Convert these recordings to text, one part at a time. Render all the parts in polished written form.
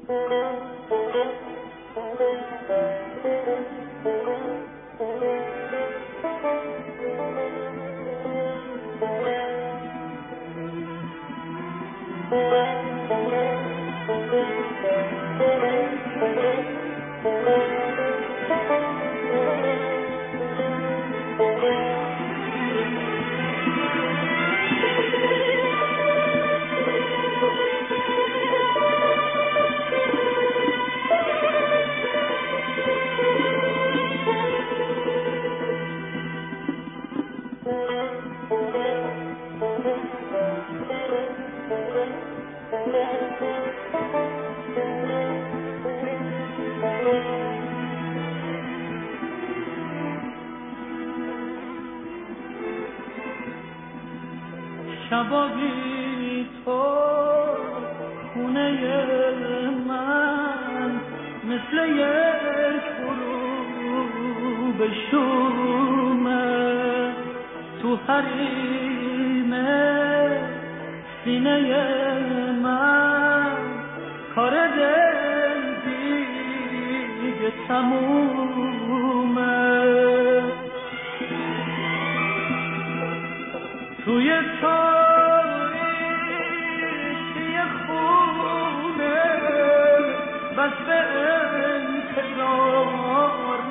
شبا بی تو خونه من مثل یک غروب شومه، تو حریم سینه من کار دل دیگه تمومه. توی تاریکی خونه بس به انتظار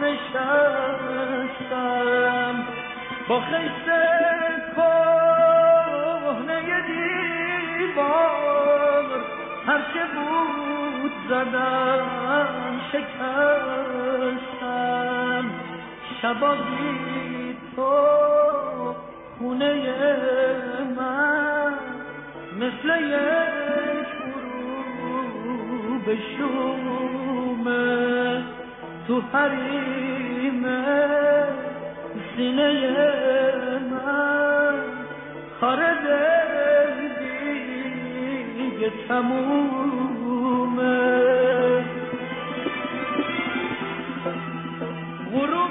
نشستم، با خیسه کهنه دیوار هرچه بود زدم شکستم. شبا بی تو خونه من مثل یک غروب شومه، تو حریم سینه من خار دل دیگه تمومه. غروب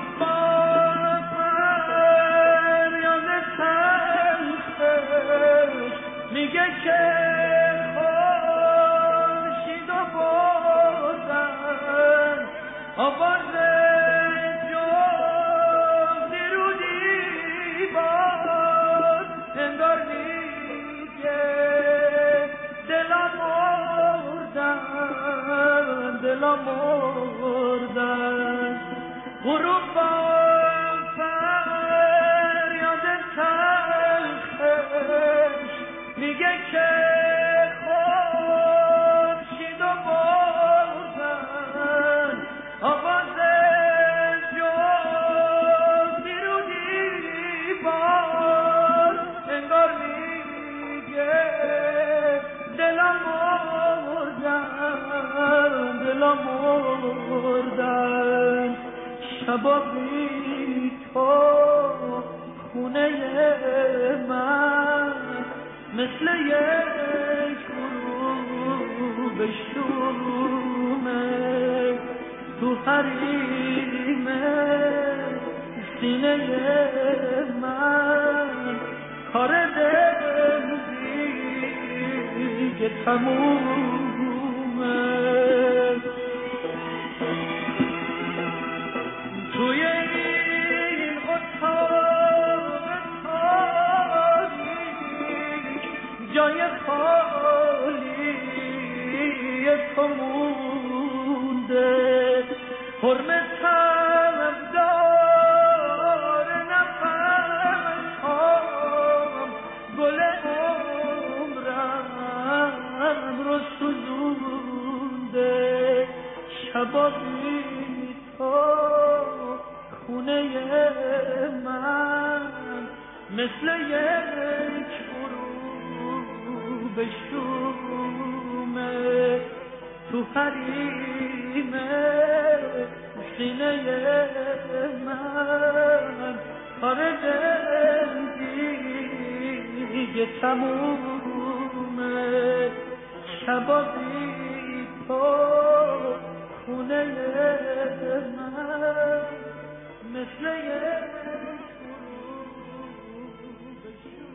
میگه که خورشید و بازن آواز جغدی رو دیوار انگار میگه دلا مردن. غروب با فریاد تلخش میگه که خورشید و بازن آواز جغدی رو دیوار انگار میگه دلم مردن. شبا بی تو خونه من مثل یک غروب شومه، تو حریم سینه من کار دل دیگه تمومه. توی این اتاق تاریک جای خالی تو مونده، حرم طرفدار نفس‌هام گل عمرم رو سوزونده. شبا بی تو خونه من مثل یک غروب شومه، تو حریم سینه من کار دل دیگه تمومه. شبا بی تو خونه من مثل یک